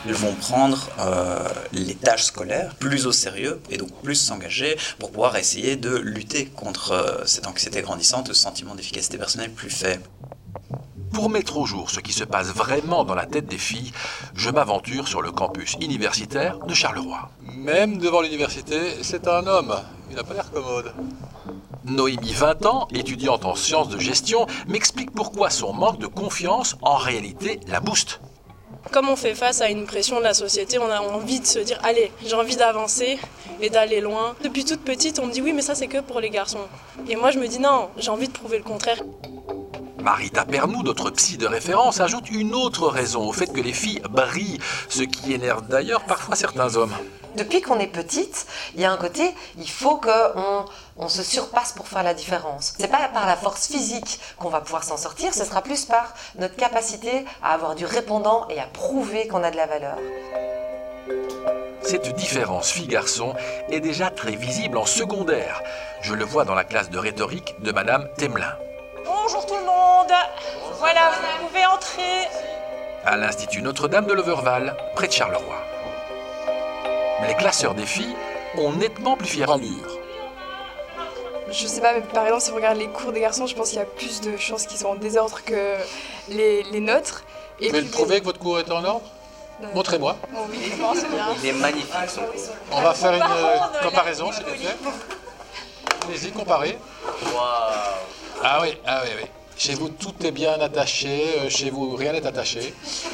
Ils vont prendre les tâches scolaires plus au sérieux et donc plus s'engager pour pouvoir essayer de lutter contre cette anxiété grandissante, ce sentiment d'efficacité personnelle plus faible. Pour mettre au jour ce qui se passe vraiment dans la tête des filles, je m'aventure sur le campus universitaire de Charleroi. Même devant l'université, c'est un homme. Il n'a pas l'air commode. Noémie, 20 ans, étudiante en sciences de gestion, m'explique pourquoi son manque de confiance, en réalité, la booste. Comme on fait face à une pression de la société, on a envie de se dire « Allez, j'ai envie d'avancer et d'aller loin ». Depuis toute petite, on me dit « Oui, mais ça, c'est que pour les garçons ». Et moi, je me dis « Non, j'ai envie de prouver le contraire ». Marita Pernou, notre psy de référence, ajoute une autre raison au fait que les filles brillent, ce qui énerve d'ailleurs parfois certains hommes. Depuis qu'on est petite, il y a un côté, il faut qu'on se surpasse pour faire la différence. C'est pas par la force physique qu'on va pouvoir s'en sortir, ce sera plus par notre capacité à avoir du répondant et à prouver qu'on a de la valeur. Cette différence fille-garçon est déjà très visible en secondaire. Je le vois dans la classe de rhétorique de Madame Temelin. Bonjour tout le monde. Voilà, vous pouvez entrer. À l'Institut Notre-Dame de Leverval, près de Charleroi. Les classeurs des filles ont nettement plus fière allure. Je sais pas, mais par exemple, si on regarde les cours des garçons, je pense qu'il y a plus de chances qu'ils soient en désordre que les nôtres. Vous pouvez le prouver que votre cours est en ordre ? Montrez-moi. Oh oui, je pense bien. Il est magnifique son cours. On va faire une comparaison, s'il vous plaît. Allez-y, comparez. Waouh. Ah oui. Chez vous, tout est bien attaché. Chez vous, rien n'est attaché.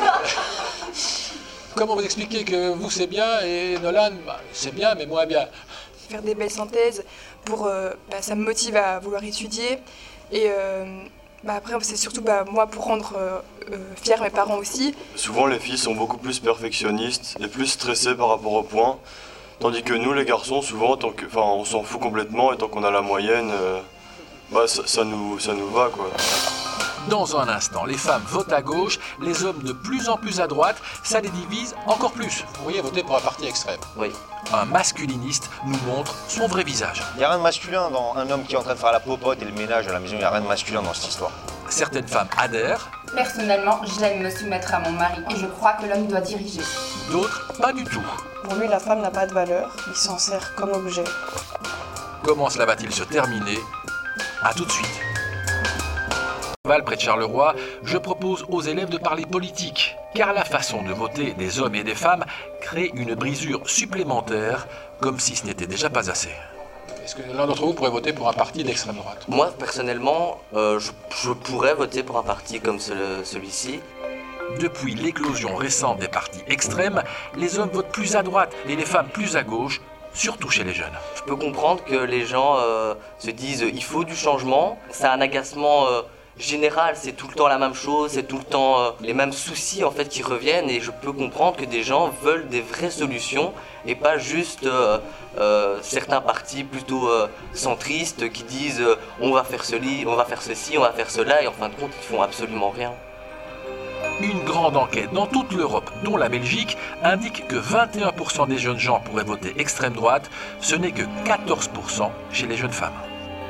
Comment vous expliquez que vous, c'est bien et Nolan, c'est bien, mais moins bien? Faire des belles synthèses, ça me motive à vouloir étudier. Et après, c'est surtout moi pour rendre fiers mes parents aussi. Souvent, les filles sont beaucoup plus perfectionnistes et plus stressées par rapport aux points. Tandis que nous, les garçons, souvent, on s'en fout complètement et tant qu'on a la moyenne, ça nous va, quoi. Dans un instant, les femmes votent à gauche, les hommes de plus en plus à droite, ça les divise encore plus. Vous pourriez voter pour un parti extrême. Oui. Un masculiniste nous montre son vrai visage. Il n'y a rien de masculin dans un homme qui est en train de faire la popote et le ménage à la maison, il n'y a rien de masculin dans cette histoire. Certaines femmes adhèrent. Personnellement, j'aime me soumettre à mon mari et je crois que l'homme doit diriger. D'autres, pas du tout. Pour lui, la femme n'a pas de valeur, il s'en sert comme objet. Comment cela va-t-il se terminer? À tout de suite. Près de Charleroi, je propose aux élèves de parler politique, car la façon de voter des hommes et des femmes crée une brisure supplémentaire, comme si ce n'était déjà pas assez. Est-ce que l'un d'entre vous pourrait voter pour un parti d'extrême droite? Moi, personnellement, je pourrais voter pour un parti comme celui-ci. Depuis l'éclosion récente des partis extrêmes, les hommes votent plus à droite et les femmes plus à gauche, surtout chez les jeunes. Je peux comprendre que les gens se disent il faut du changement, c'est un agacement général, c'est tout le temps la même chose, c'est tout le temps les mêmes soucis en fait qui reviennent, et je peux comprendre que des gens veulent des vraies solutions et pas juste certains partis plutôt centristes qui disent on va faire ceci, on va faire ceci, on va faire cela, et en fin de compte ils font absolument rien. Une grande enquête dans toute l'Europe, dont la Belgique, indique que 21% des jeunes gens pourraient voter extrême droite, ce n'est que 14% chez les jeunes femmes.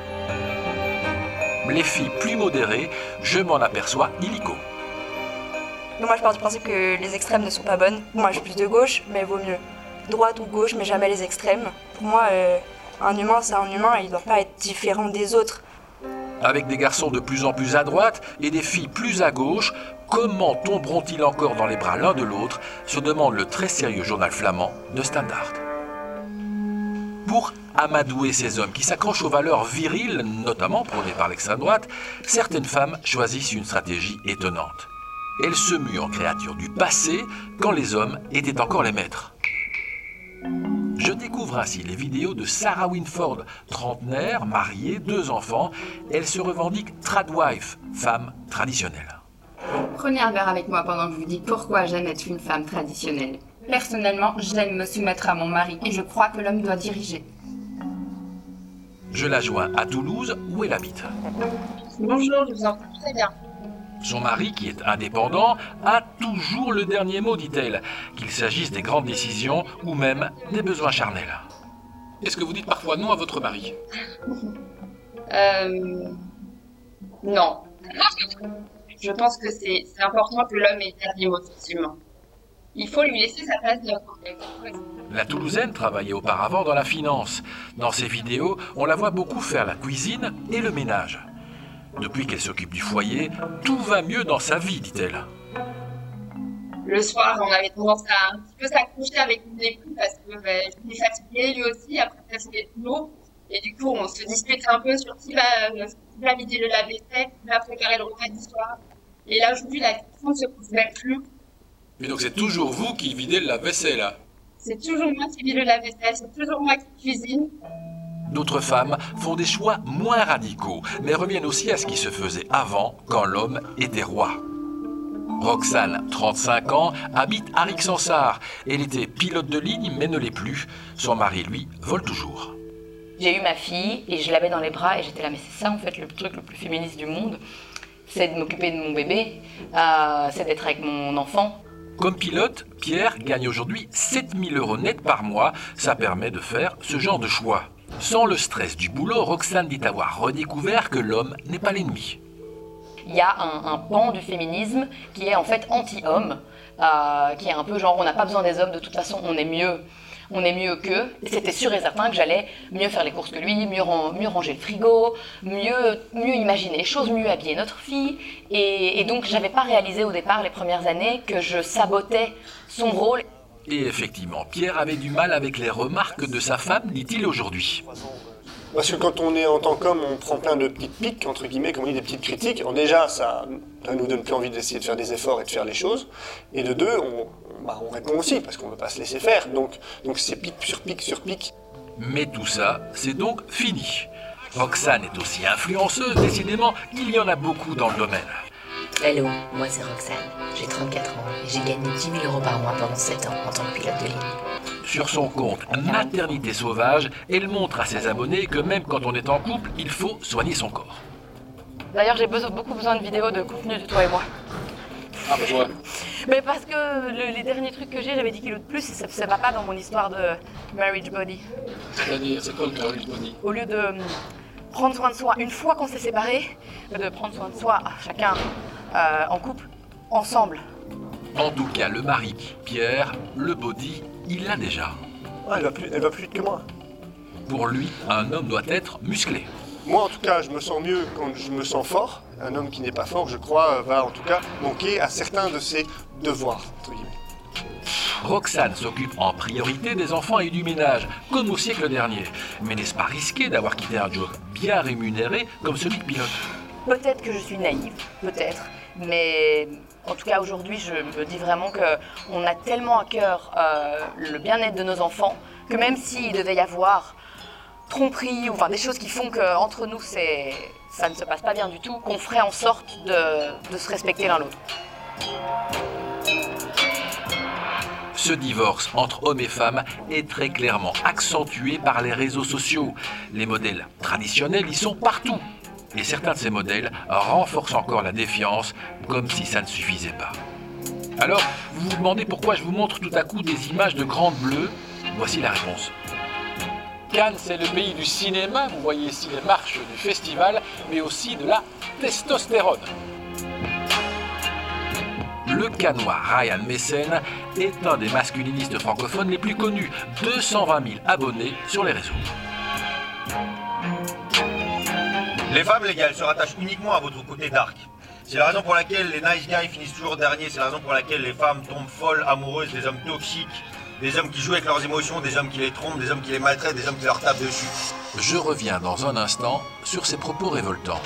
Les filles plus modérées, je m'en aperçois illico. Moi, je pars du principe que les extrêmes ne sont pas bonnes. Moi, je suis plus de gauche, mais il vaut mieux droite ou gauche, mais jamais les extrêmes. Pour moi, un humain, c'est un humain et il ne doit pas être différent des autres. Avec des garçons de plus en plus à droite et des filles plus à gauche, comment tomberont-ils encore dans les bras l'un de l'autre, se demande le très sérieux journal flamand de Standard. Pour amadouer ces hommes qui s'accrochent aux valeurs viriles, notamment prônées par l'extrême droite, certaines femmes choisissent une stratégie étonnante. Elles se muent en créatures du passé quand les hommes étaient encore les maîtres. Je découvre ainsi les vidéos de Sarah Winford, trentenaire, mariée, 2 enfants. Elle se revendique tradwife, femme traditionnelle. Prenez un verre avec moi pendant que je vous dis pourquoi j'aime être une femme traditionnelle. Personnellement, j'aime me soumettre à mon mari et je crois que l'homme doit diriger. Je la joins à Toulouse où elle habite. Bonjour, je vous entends très bien. Son mari, qui est indépendant, a toujours le dernier mot, dit-elle, qu'il s'agisse des grandes décisions ou même des besoins charnels. Est-ce que vous dites parfois non à votre mari? Non. Je pense que c'est important que l'homme ait le dernier mot, effectivement. Il faut lui laisser sa place d'homme. La Toulousaine travaillait auparavant dans la finance. Dans ses vidéos, on la voit beaucoup faire la cuisine et le ménage. Depuis qu'elle s'occupe du foyer, tout va mieux dans sa vie, dit-elle. Le soir, on avait tendance à un petit peu s'accrocher avec mon époux parce que j'étais fatiguée, lui aussi, après presque tout l'eau. Et du coup, on se disputait un peu sur qui va vider le lave-vaisselle, qui va préparer le repas du soir. Et là, aujourd'hui, la question ne se pose même plus. Mais donc c'est toujours vous qui videz le lave-vaisselle, là? C'est toujours moi qui vide le lave-vaisselle, c'est toujours moi qui cuisine. D'autres femmes font des choix moins radicaux, mais reviennent aussi à ce qui se faisait avant, quand l'homme était roi. Roxane, 35 ans, habite à Rixensart. Elle était pilote de ligne, mais ne l'est plus. Son mari, lui, vole toujours. J'ai eu ma fille et je l'avais dans les bras et j'étais là, mais c'est ça en fait le truc le plus féministe du monde. C'est de m'occuper de mon bébé, c'est d'être avec mon enfant. Comme pilote, Pierre gagne aujourd'hui 7 000 € net par mois. Ça permet de faire ce genre de choix. Sans le stress du boulot, Roxane dit avoir redécouvert que l'homme n'est pas l'ennemi. Il y a un pan du féminisme qui est en fait anti-homme, qui est un peu genre on n'a pas besoin des hommes, de toute façon on est mieux qu'eux. C'était sûr et certain que j'allais mieux faire les courses que lui, mieux ranger le frigo, mieux imaginer les choses, mieux habiller notre fille. Et donc j'avais pas réalisé au départ, les premières années, que je sabotais son rôle. Et effectivement, Pierre avait du mal avec les remarques de sa femme, dit-il aujourd'hui. Parce que quand on est en tant qu'homme, on prend plein de petites piques, entre guillemets, comme on dit, des petites critiques. Alors déjà, ça nous donne plus envie d'essayer de faire des efforts et de faire les choses. Et de deux, on répond aussi, parce qu'on ne veut pas se laisser faire. Donc c'est pique sur pique sur pique. Mais tout ça, c'est donc fini. Roxane est aussi influenceuse, décidément, il y en a beaucoup dans le domaine. Hello, moi c'est Roxane, j'ai 34 ans et j'ai gagné 10 000 € par mois pendant 7 ans en tant que pilote de ligne. Sur son compte Maternité Sauvage, elle montre à ses abonnés que même quand on est en couple, il faut soigner son corps. D'ailleurs, j'ai beaucoup besoin de vidéos de contenu de toi et moi. Ah, pourquoi? Mais parce que les derniers trucs que j'avais 10 kilos de plus, ça va pas dans mon histoire de marriage body. C'est-à-dire, c'est quoi le marriage body? Au lieu de prendre soin de soi une fois qu'on s'est séparés, de prendre soin de soi chacun en couple, ensemble. En tout cas, le mari, Pierre, le body, il l'a déjà. Ah, elle va plus vite que moi. Pour lui, un homme doit être musclé. Moi, en tout cas, je me sens mieux quand je me sens fort. Un homme qui n'est pas fort, je crois, va en tout cas manquer à certains de ses devoirs, entre guillemets. Roxane s'occupe en priorité des enfants et du ménage, comme au siècle dernier. Mais n'est-ce pas risqué d'avoir quitté un job bien rémunéré comme celui de pilote? Peut-être que je suis naïve, peut-être, mais en tout cas aujourd'hui je me dis vraiment qu'on a tellement à cœur le bien-être de nos enfants que même s'il devait y avoir tromperie ou des choses qui font qu'entre nous ça ne se passe pas bien du tout, qu'on ferait en sorte de se respecter l'un l'autre. Ce divorce entre hommes et femmes est très clairement accentué par les réseaux sociaux. Les modèles traditionnels y sont partout. Et certains de ces modèles renforcent encore la défiance, comme si ça ne suffisait pas. Alors, vous vous demandez pourquoi je vous montre tout à coup des images de grandes bleues? Voici la réponse. Cannes, c'est le pays du cinéma, vous voyez ici les marches du festival, mais aussi de la testostérone. Le Cannois Ryan Messen est un des masculinistes francophones les plus connus. 220 000 abonnés sur les réseaux. Les femmes, les gars, elles se rattachent uniquement à votre côté dark. C'est la raison pour laquelle les nice guys finissent toujours derniers. C'est la raison pour laquelle les femmes tombent folles, amoureuses des hommes toxiques, des hommes qui jouent avec leurs émotions, des hommes qui les trompent, des hommes qui les maltraitent, des hommes qui leur tapent dessus. Je reviens dans un instant sur ces propos révoltants.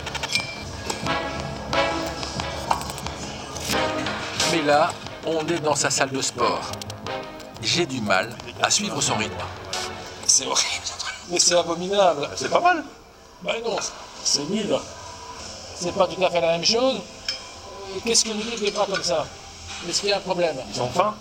Mais là, on est dans sa salle de sport. J'ai du mal à suivre son rythme. C'est horrible, mais c'est abominable. C'est pas mal. Ben non, c'est nul. C'est pas tout à fait la même chose. Qu'est-ce que vous dites des bras comme ça? Est-ce qu'il y a un problème? Ils ont faim.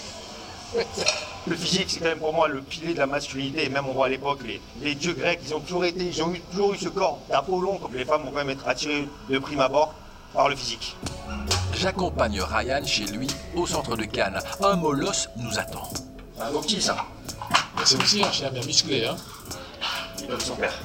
Le physique, c'est quand même pour moi le pilier de la masculinité. Et même on voit à l'époque, les dieux grecs, ils ont toujours eu ce corps d'Apollon, comme les femmes vont quand même être attirées de prime abord par le physique. J'accompagne Ryan chez lui au centre de Cannes. Un molosse nous attend. Un beau petit, ça. C'est aussi un chien bien musclé, hein. Il donne son père.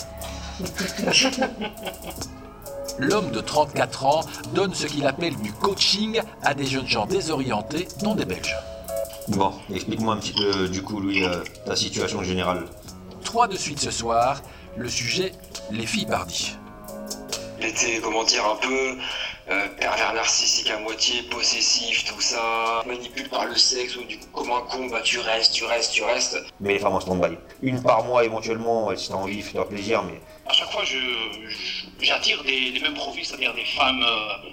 L'homme de 34 ans donne ce qu'il appelle du coaching à des jeunes gens désorientés, dont des Belges. Bon, explique-moi un petit peu, du coup, Louis, ta situation générale. 3 de suite ce soir, le sujet, les filles pardies. Il était, comment dire, un peu pervers narcissique à moitié, possessif, tout ça, manipule par le sexe, ou du coup, comme un con, bah tu restes. Mais les femmes en stand-by. Une par mois éventuellement, si t'as envie, fais-toi plaisir, mais... À chaque fois, j'attire des mêmes profils, c'est-à-dire des femmes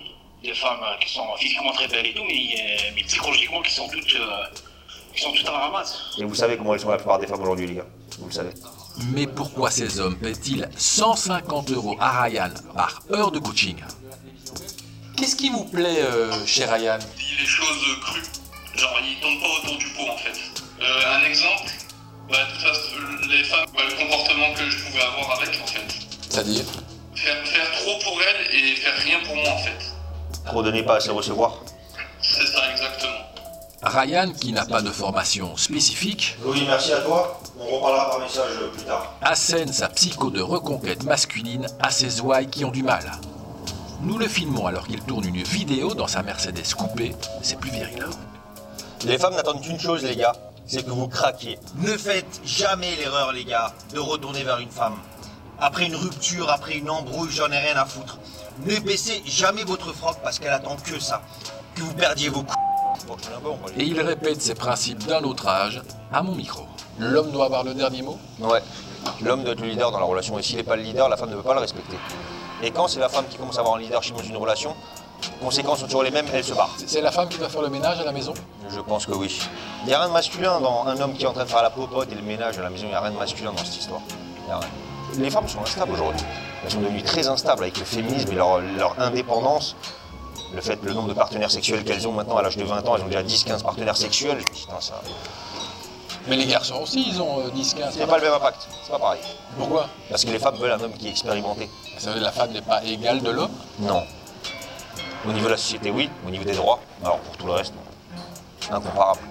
qui sont physiquement très belles et tout, mais psychologiquement qui sont toutes à la ramasse. Et vous savez comment elles sont la plupart des femmes aujourd'hui, les gars. Vous le savez. Mais pourquoi ces hommes paient-ils 150 € à Ryan par heure de coaching? Qu'est-ce qui vous plaît chez Ryan? Il dit les choses crues, genre il tourne pas autour du pot en fait. Un exemple, de toute façon, les femmes, le comportement que je pouvais avoir avec en fait. C'est-à-dire? Faire trop pour elles et faire rien pour moi en fait. Trop donner, pas assez recevoir. C'est ça exactement. Ryan, qui n'a pas de formation spécifique, Louis, merci à toi. On reparlera par message plus tard. assène sa psycho de reconquête masculine à ses ouailles qui ont du mal. Nous le filmons alors qu'il tourne une vidéo dans sa Mercedes coupée, c'est plus viril. Les femmes n'attendent qu'une chose, les gars, c'est que vous craquiez. Ne faites jamais l'erreur, les gars, de retourner vers une femme. Après une rupture, après une embrouille, j'en ai rien à foutre. Ne baissez jamais votre froc parce qu'elle attend que ça. Que vous perdiez vos coups. Et il répète ses principes d'un autre âge à mon micro. L'homme doit avoir le dernier mot? Ouais. L'homme doit être le leader dans la relation. Et s'il n'est pas le leader, la femme ne peut pas le respecter. Et quand c'est la femme qui commence à avoir un leadership dans une relation, les conséquences sont toujours les mêmes, elle se barre. C'est la femme qui doit faire le ménage à la maison? Je pense que oui. Il n'y a rien de masculin dans un homme qui est en train de faire la popote et le ménage à la maison. Il n'y a rien de masculin dans cette histoire. Il y a rien. Les femmes sont instables aujourd'hui. Elles sont devenues très instables avec le féminisme et leur indépendance. Le nombre de partenaires sexuels qu'elles ont maintenant à l'âge de 20 ans, elles ont déjà 10-15 partenaires sexuels. Je me dis, putain, ça... Mais les garçons aussi, ils ont 10-15. C'est pas le même impact, c'est pas pareil. Pourquoi? Parce que les femmes veulent un homme qui est expérimenté. Ça veut dire que la femme n'est pas égale de l'homme? Non. Au niveau de la société, oui. Au niveau des droits, alors pour tout le reste, non. Incomparable.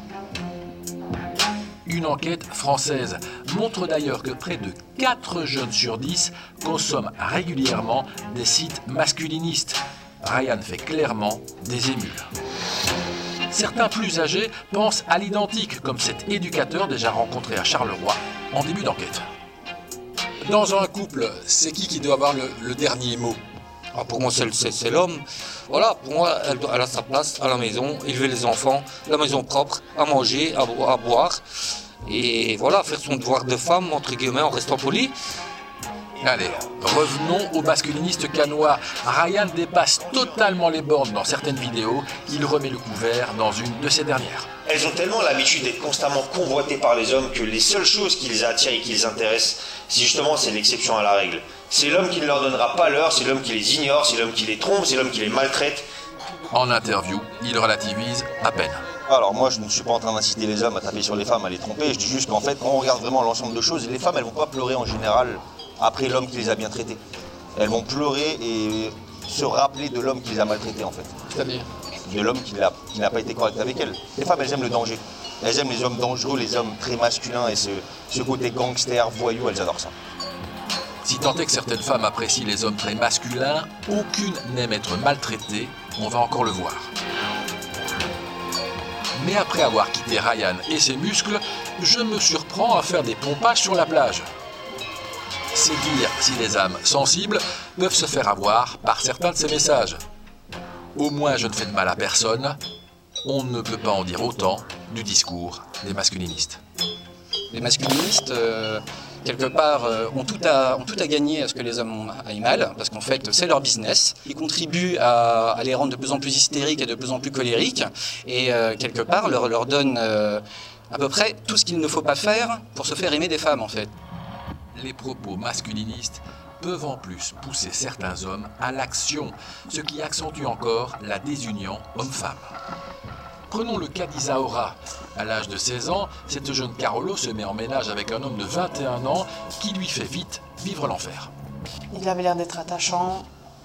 Une enquête française montre d'ailleurs que près de 4 jeunes sur 10 consomment régulièrement des sites masculinistes. Ryan fait clairement des émules. Certains plus âgés pensent à l'identique, comme cet éducateur déjà rencontré à Charleroi en début d'enquête. Dans un couple, c'est qui doit avoir le dernier mot? Pour moi, c'est l'homme. Voilà, pour moi, elle a sa place à la maison, élever les enfants, la maison propre, à manger, à boire. Et voilà, faire son devoir de femme, entre guillemets, en restant poli. Allez, revenons au masculiniste canois. Ryan dépasse totalement les bornes dans certaines vidéos. Il remet le couvert dans une de ces dernières. Elles ont tellement l'habitude d'être constamment convoitées par les hommes que les seules choses qui les attirent et qui les intéressent, c'est l'exception à la règle. C'est l'homme qui ne leur donnera pas l'heure, c'est l'homme qui les ignore, c'est l'homme qui les trompe, c'est l'homme qui les maltraite. En interview, il relativise à peine. Alors moi, je ne suis pas en train d'inciter les hommes à taper sur les femmes, à les tromper. Je dis juste qu'en fait, quand on regarde vraiment l'ensemble de choses, les femmes, elles vont pas pleurer en général après l'homme qui les a bien traitées. Elles vont pleurer et se rappeler de l'homme qui les a maltraitées, en fait. C'est-à-dire? De l'homme qui n'a pas été correct avec elles. Les femmes, elles aiment le danger. Elles aiment les hommes dangereux, les hommes très masculins et ce côté gangster, voyou, elles adorent ça. Si tant est que certaines femmes apprécient les hommes très masculins, aucune n'aime être maltraitée, on va encore le voir. Mais après avoir quitté Ryan et ses muscles, je me surprends à faire des pompages sur la plage. C'est dire si les âmes sensibles peuvent se faire avoir par certains de ces messages. Au moins je ne fais de mal à personne, on ne peut pas en dire autant du discours des masculinistes. Les masculinistes, quelque part, ont tout à gagner à ce que les hommes aillent mal, parce qu'en fait, c'est leur business. Ils contribuent à les rendre de plus en plus hystériques et de plus en plus colériques, et quelque part, leur donnent à peu près tout ce qu'il ne faut pas faire pour se faire aimer des femmes, en fait. Les propos masculinistes peuvent en plus pousser certains hommes à l'action, ce qui accentue encore la désunion homme-femme. Prenons le cas d'Isaora. À l'âge de 16 ans, cette jeune Carolo se met en ménage avec un homme de 21 ans qui lui fait vite vivre l'enfer. Il avait l'air d'être attachant,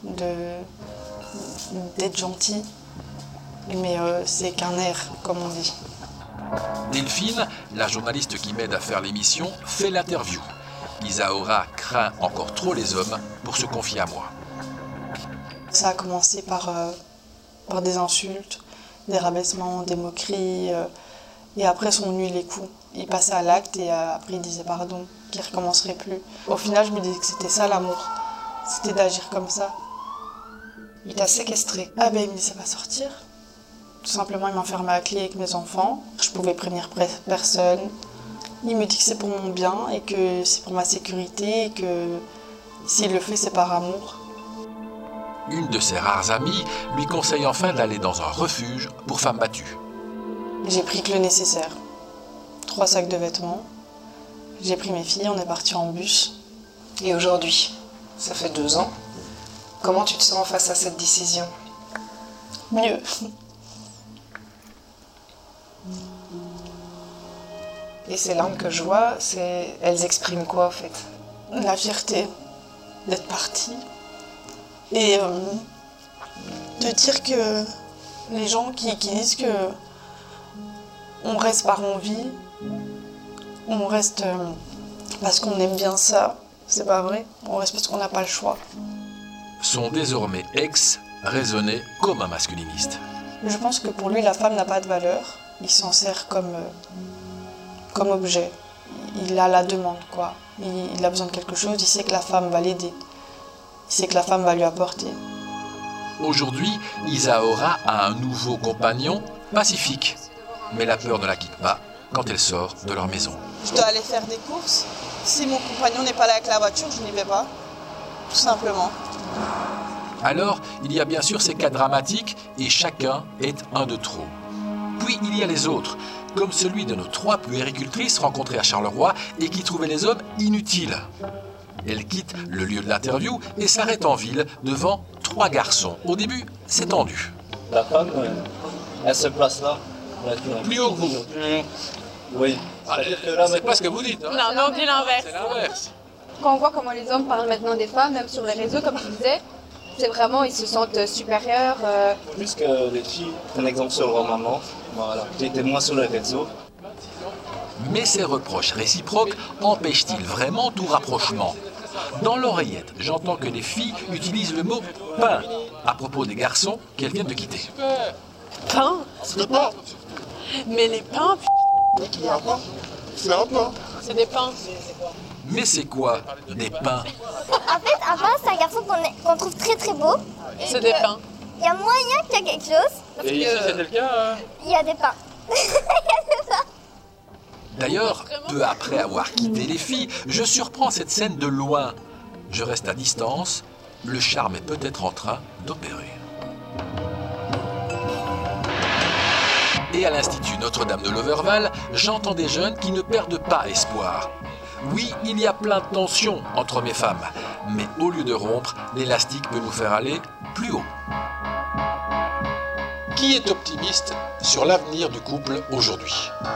d'être gentil, mais c'est qu'un air, comme on dit. Delphine, la journaliste qui m'aide à faire l'émission, fait l'interview. Isaora craint encore trop les hommes pour se confier à moi. Ça a commencé par des insultes, des rabaissements, des moqueries, Et après sont venus les coups. Il passait à l'acte et après il disait pardon, qu'il ne recommencerait plus. Au final, je me disais que c'était ça l'amour. C'était d'agir comme ça. Il t'a séquestré. Ah ben il me laissait pas sortir. Tout simplement, il m'enfermait à clé avec mes enfants. Je pouvais prévenir personne. Il me dit que c'est pour mon bien et que c'est pour ma sécurité et que s'il le fait, c'est par amour. Une de ses rares amies lui conseille enfin d'aller dans un refuge pour femmes battues. J'ai pris que le nécessaire. 3 sacs de vêtements. J'ai pris mes filles, on est parti en bus. Et aujourd'hui, ça fait 2 ans. Comment tu te sens face à cette décision? Mieux. Et ces larmes que je vois, elles expriment quoi en fait? La fierté d'être partie. Et de dire que les gens qui disent que on reste par envie, on reste parce qu'on aime bien ça, c'est pas vrai. On reste parce qu'on n'a pas le choix. Son désormais ex raisonnait comme un masculiniste. Je pense que pour lui, la femme n'a pas de valeur. Il s'en sert comme objet. Il a la demande, quoi. Il a besoin de quelque chose, il sait que la femme va l'aider. Il sait que la femme va lui apporter. Aujourd'hui, Isaora a un nouveau compagnon, pacifique. Mais la peur ne la quitte pas quand elle sort de leur maison. Je dois aller faire des courses. Si mon compagnon n'est pas là avec la voiture, je n'y vais pas. Tout simplement. Alors, il y a bien sûr ces cas dramatiques et chacun est un de trop. Puis il y a les autres, comme celui de nos 3 puéricultrices rencontrées à Charleroi et qui trouvaient les hommes inutiles. Elle quitte le lieu de l'interview et s'arrête en ville devant 3 garçons. Au début, c'est tendu. La femme, elle se place là. Plus haut que vous. Oui. C'est pas ce que vous dites. Hein. Non, on dit l'inverse. C'est l'inverse. Quand on voit comment les hommes parlent maintenant des femmes, même sur les réseaux, comme je disais, c'est vraiment, ils se sentent supérieurs. Plus que les filles, un exemple sur leur maman, voilà, qui était moins sur les réseaux. Mais ces reproches réciproques empêchent-ils vraiment tout rapprochement? Dans l'oreillette, j'entends que les filles utilisent le mot « pain » à propos des garçons qu'elles viennent de quitter. Pain? C'est des pains. Mais les pains, C'est un pain. c'est des pains. Mais c'est quoi des pains? En fait, un pain, c'est un garçon qu'on trouve très très beau. C'est des pains. Il y a moyen qu'il y a quelque chose. Et ici, c'était le cas Il y a des pains. Il y a des pains. D'ailleurs, peu après avoir quitté les filles, je surprends cette scène de loin. Je reste à distance, le charme est peut-être en train d'opérer. Et à l'Institut Notre-Dame de Loverval, j'entends des jeunes qui ne perdent pas espoir. Oui, il y a plein de tensions entre hommes et femmes, mais au lieu de rompre, l'élastique peut nous faire aller plus haut. Qui est optimiste sur l'avenir du couple aujourd'hui?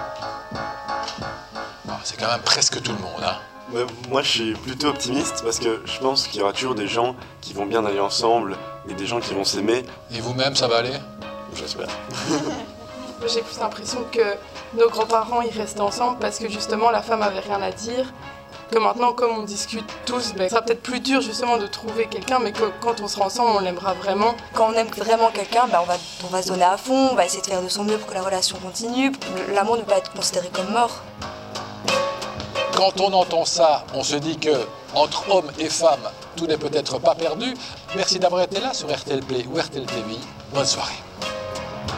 C'est quand même presque tout le monde, hein. Moi, je suis plutôt optimiste parce que je pense qu'il y aura toujours des gens qui vont bien aller ensemble et des gens qui vont s'aimer. Et vous-même, ça va aller? J'espère. J'ai plus l'impression que nos grands-parents ils restaient ensemble parce que justement la femme avait rien à dire. Que maintenant, comme on discute tous, ça sera peut-être plus dur justement de trouver quelqu'un, mais que quand on sera ensemble, on l'aimera vraiment. Quand on aime vraiment quelqu'un, on va se donner à fond, on va essayer de faire de son mieux pour que la relation continue. L'amour ne peut pas être considéré comme mort. Quand on entend ça, on se dit que entre hommes et femmes, tout n'est peut-être pas perdu. Merci d'avoir été là sur RTL Play ou RTL TV. Bonne soirée.